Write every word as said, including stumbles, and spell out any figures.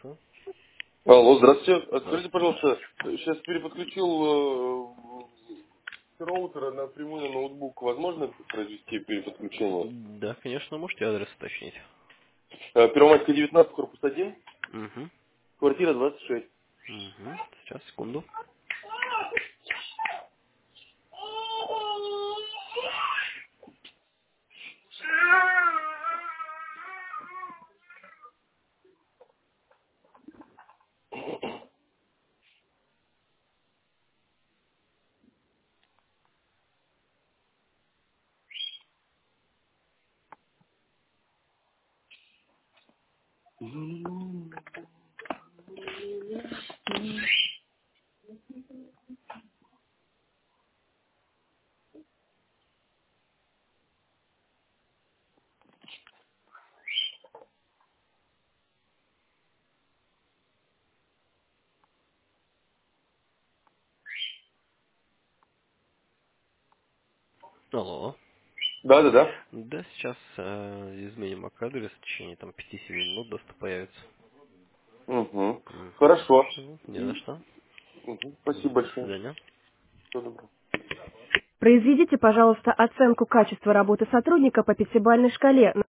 слушаю. Алло, здравствуйте. А Скажите, Здравствуйте. пожалуйста, сейчас переподключил э, с роутера напрямую на ноутбук. Возможно произвести переподключение? Да, конечно, можете адрес уточнить. Э, Первомайская, девятнадцать, корпус один, Угу. квартира двадцать шесть. Угу. Сейчас, секунду. Алло. Да, да, да. Да, сейчас э, изменим адрес. В течение там пяти-семи минут доступ появится. Угу. Угу. Хорошо. Ну, не за что. Мгм. Спасибо До большое. свидания. Всего доброго. Произведите, пожалуйста, оценку качества работы сотрудника по пятибалльной шкале.